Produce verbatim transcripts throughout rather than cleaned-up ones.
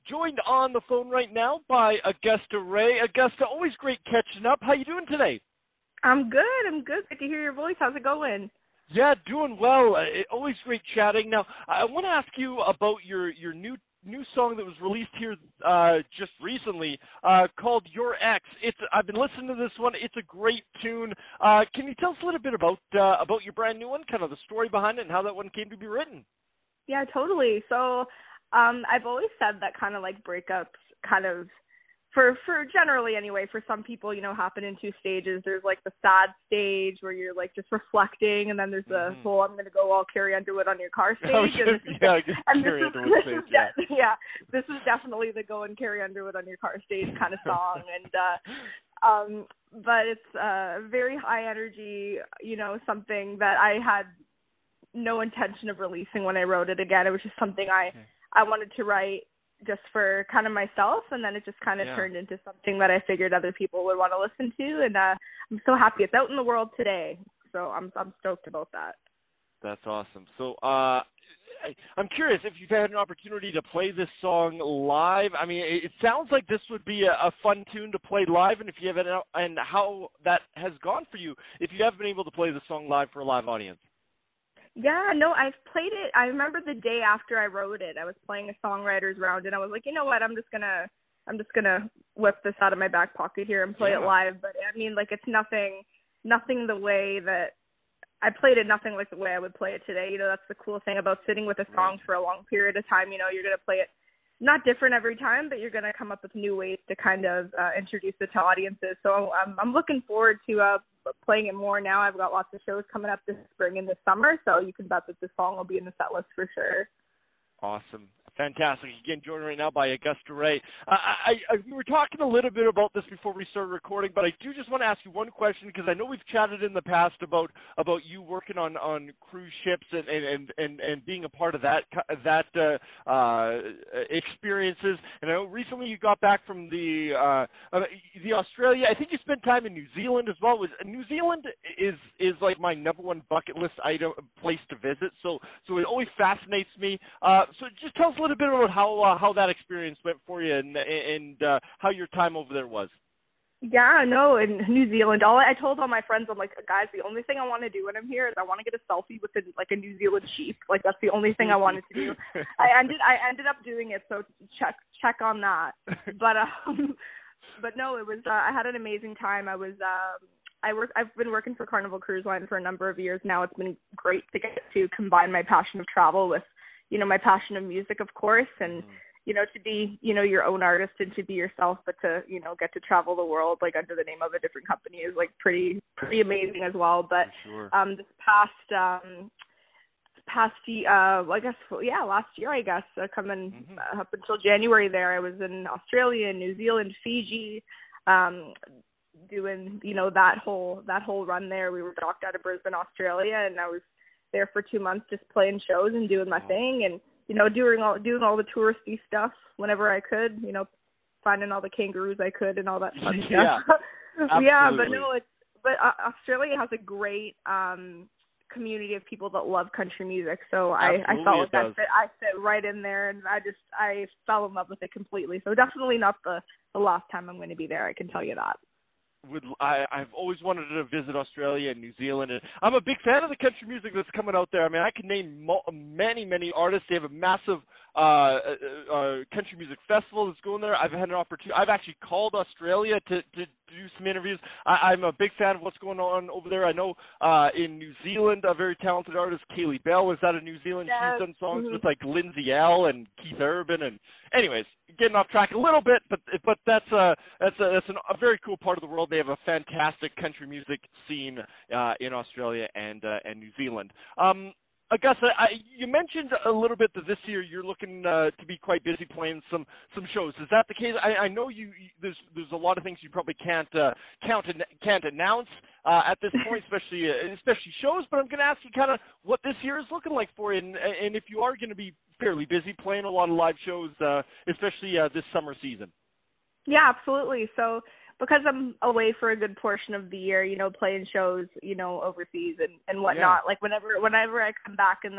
joined on the phone right now by Augusta Ray. Augusta, always great catching up. How you doing today? I'm good. I'm good. Good to hear your voice. How's it going? Yeah, doing well. Uh, always great chatting. Now, I want to ask you about your, your new new song that was released here uh, just recently uh, called Your Ex. It's I've been listening to this one. It's a great tune. Uh, can you tell us a little bit about uh, about your brand new one, kind of the story behind it and how that one came to be written? Yeah, totally. So um, I've always said that kind of like breakups kind of, for for generally anyway, for some people, you know, happen in two stages. There's like the sad stage where you're like just reflecting, and then there's the mm-hmm. whole I'm going to go all Carrie Underwood on your car stage. and, yeah, and Carrie this Underwood is, stage, is yeah. de- yeah, this is definitely the go and Carrie Underwood on your car stage kind of song. and uh, um, But it's uh, very high energy, you know, something that I had no intention of releasing when I wrote it. Again, it was just something I, okay. I wanted to write just for kind of myself, and then it just kind of yeah. turned into something that I figured other people would want to listen to, and uh, I'm so happy it's out in the world today. So I'm I'm stoked about that. That's awesome. So uh, I, I'm curious if you've had an opportunity to play this song live. I mean, it, it sounds like this would be a, a fun tune to play live, and if you have an, and how that has gone for you if you have been able to play the song live for a live audience. Yeah, no, I've played it. I remember the day after I wrote it, I was playing a songwriter's round, and I was like, you know what, I'm just gonna, I'm just gonna whip this out of my back pocket here and play yeah. it live. But I mean, like, it's nothing, nothing the way that I played it, nothing like the way I would play it today. You know, that's the cool thing about sitting with a song right. for a long period of time. You know, you're gonna play it not different every time, but you're gonna come up with new ways to kind of uh, introduce it to audiences. So I'm, I'm looking forward to uh. playing it more now. I've got lots of shows coming up this spring and this summer, so you can bet that this song will be in the set list for sure. Awesome. Fantastic. Again, joined right now by Augusta Ray. Uh, I, I, we were talking a little bit about this before we started recording, but I do just want to ask you one question, because I know we've chatted in the past about about you working on, on cruise ships and, and, and, and being a part of that that uh, uh, experiences. And I know recently you got back from the uh, uh, the Australia. I think you spent time in New Zealand as well. Was New Zealand is is like my number one bucket list item place to visit. So so it always fascinates me. Uh, so just tell us a little bit about how uh, how that experience went for you, and and uh, how your time over there was. Yeah, no, in New Zealand, all I told all my friends, I'm like, guys, the only thing I want to do when I'm here is I want to get a selfie with a, like a New Zealand sheep. Like, that's the only thing I wanted to do. I ended I ended up doing it, so check check on that. But um, but no, it was uh, I had an amazing time. I was um, I work I've been working for Carnival Cruise Line for a number of years now. It's been great to get to combine my passion of travel with, you know, my passion of music, of course, and, mm-hmm. you know, to be, you know, your own artist and to be yourself, but to, you know, get to travel the world, like, under the name of a different company is, like, pretty, pretty amazing as well. But, sure. um, this past, um, past, uh, well, I guess, yeah, last year, I guess, uh, coming mm-hmm. uh, up until January there, I was in Australia, New Zealand, Fiji, um, doing, you know, that whole, that whole run there. We were docked out of Brisbane, Australia, and I was there for two months just playing shows and doing my thing, and, you know, doing all doing all the touristy stuff whenever I could, you know, finding all the kangaroos I could and all that fun yeah, stuff. yeah, but no, it's but uh, Australia has a great um community of people that love country music, so I, I felt like I fit, I fit right in there, and I just I fell in love with it completely. So definitely not the the last time I'm going to be there, I can tell you that. Would I, I've always wanted to visit Australia and New Zealand, and I'm a big fan of the country music that's coming out there. I mean, I can name mo- many, many artists. They have a massive uh, uh, uh, country music festival that's going there. I've had an opportunity. I've actually called Australia to, to do some interviews. I, I'm a big fan of what's going on over there. I know uh, in New Zealand, a very talented artist, Kaylee Bell, is out of New Zealand. Yes. She's done songs mm-hmm. with like Lindsay Ell and Keith Urban, and anyways, getting off track a little bit, but but that's a that's a that's an, a very cool part of the world. They have a fantastic country music scene uh, in Australia and uh, and New Zealand. Um, Augusta, I, you mentioned a little bit that this year you're looking uh, to be quite busy playing some, some shows. Is that the case? I, I know you, you there's there's a lot of things you probably can't uh, count and can't announce uh, at this point, especially uh, especially shows. But I'm going to ask you kind of what this year is looking like for you, and, and if you are going to be fairly busy playing a lot of live shows, uh, especially uh, this summer season. Yeah, absolutely. So because I'm away for a good portion of the year, you know, playing shows, you know, overseas and, and whatnot, yeah. like whenever whenever I come back in the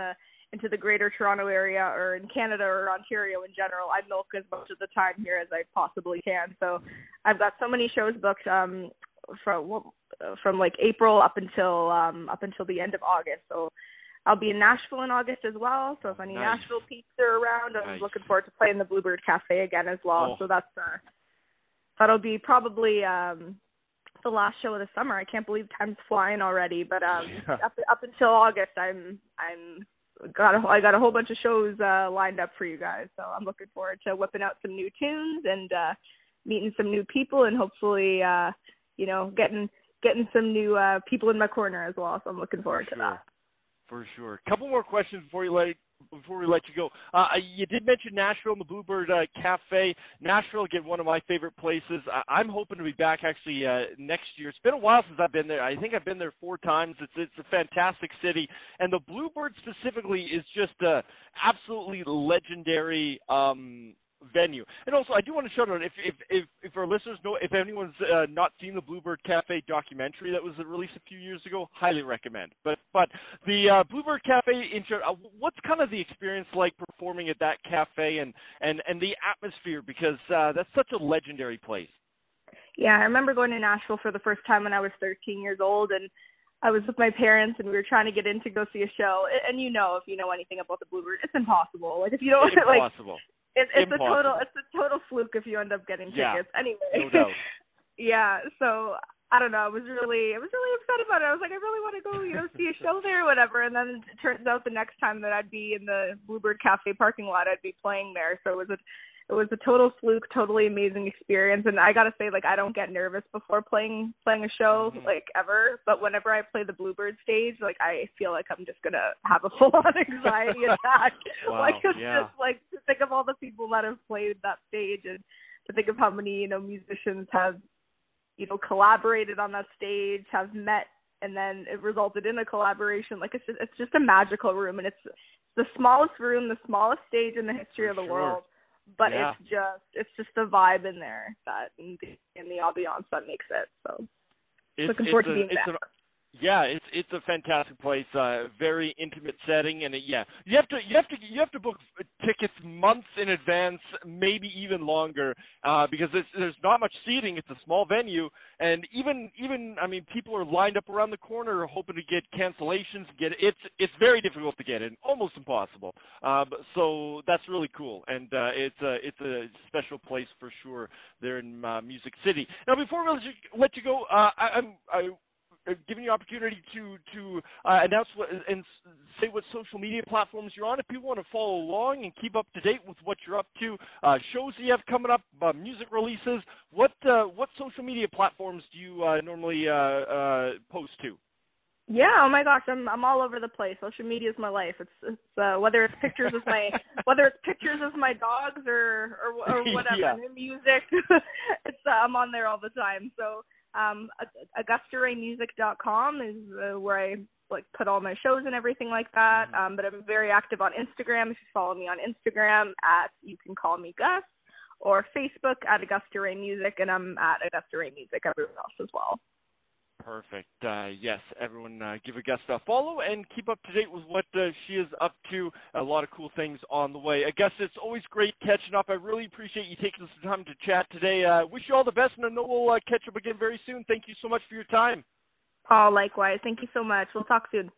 into the Greater Toronto area or in Canada or Ontario in general, I milk as much of the time here as I possibly can. So I've got so many shows booked um, from from like April up until um, up until the end of August. So I'll be in Nashville in August as well. So if any nice. Nashville peeps are around, I'm nice. looking forward to playing the Bluebird Cafe again as well. Oh. So that's uh, that'll be probably um, the last show of the summer. I can't believe time's flying already. But um, yeah. up up until August, I'm I'm got a, I got a whole bunch of shows uh, lined up for you guys. So I'm looking forward to whipping out some new tunes and uh, meeting some new people and hopefully uh, you know getting getting some new uh, people in my corner as well. So I'm looking forward for to sure. that. For sure. A couple more questions before you let before we let you go. Uh, you did mention Nashville and the Bluebird uh, Cafe. Nashville, again, one of my favorite places. I- I'm hoping to be back actually uh, next year. It's been a while since I've been there. I think I've been there four times. It's it's a fantastic city, and the Bluebird specifically is just a absolutely legendary um, venue. And also, I do want to shout out if if if, if our listeners know, if anyone's uh, not seen the Bluebird Cafe documentary that was released a few years ago, highly recommend. But but the uh, Bluebird Cafe, in, uh, what's kind of the experience like performing at that cafe and and and the atmosphere, because uh, that's such a legendary place. Yeah, I remember going to Nashville for the first time when I was thirteen years old, and I was with my parents, and we were trying to get in to go see a show. And you know, if you know anything about the Bluebird, it's impossible. Like if you don't impossible. like. It, it's Impossible. a total, it's a total fluke if you end up getting tickets. Yeah, anyway, no doubt. yeah. So I don't know. I was really, I was really upset about it. I was like, I really want to go, you know, see a show there or whatever. And then it turns out the next time that I'd be in the Bluebird Cafe parking lot, I'd be playing there. So it was a, it was a total fluke, totally amazing experience. And I gotta say, like, I don't get nervous before playing playing a show, mm-hmm. like ever. But whenever I play the Bluebird stage, like, I feel like I'm just gonna have a full on anxiety attack. Wow, like it's yeah. just like to think of all the people that have played that stage, and to think of how many, you know, musicians have, you know, collaborated on that stage, have met, and then it resulted in a collaboration. Like, it's just, it's just a magical room, and it's the smallest room, the smallest stage in the history For of the sure. world. But yeah. it's just it's just the vibe in there that and the, and the ambiance that makes it. So it's, looking forward it's to being a, back. An, yeah, it's it's a fantastic place, uh, very intimate setting, and it, yeah, you have to you have to you have to book tickets months in advance, maybe even longer, uh, because it's, there's not much seating. It's a small venue, and even even I mean, people are lined up around the corner hoping to get cancellations. Get it's it's very difficult to get in, almost impossible. Um, so that's really cool, and uh, it's a it's a special place for sure there in uh, Music City. Now, before we let you, let you go, uh, I, I'm I. giving you opportunity to to uh, announce what, and say what social media platforms you're on. If people want to follow along and keep up to date with what you're up to, uh, shows that you have coming up, uh, music releases, what uh, what social media platforms do you uh, normally uh, uh, post to? Yeah, oh my gosh, I'm I'm all over the place. Social media is my life. It's it's uh, whether it's pictures of my whether it's pictures of my dogs or or, or whatever, yeah. music. it's uh, I'm on there all the time. So. Um, Augusta Ray Music dot com is uh, where I like put all my shows and everything like that. Um, but I'm very active on Instagram. If you follow me on Instagram at You Can Call Me Gus, or Facebook at Augusta Ray Music, and I'm at Augusta Ray Music everywhere else as well. Perfect. Uh, yes, everyone uh, give Augusta a follow and keep up to date with what uh, she is up to. A lot of cool things on the way. Augusta, it's always great catching up. I really appreciate you taking some time to chat today. Uh, wish you all the best, and I know we'll uh, catch up again very soon. Thank you so much for your time. Oh, likewise. Thank you so much. We'll talk soon.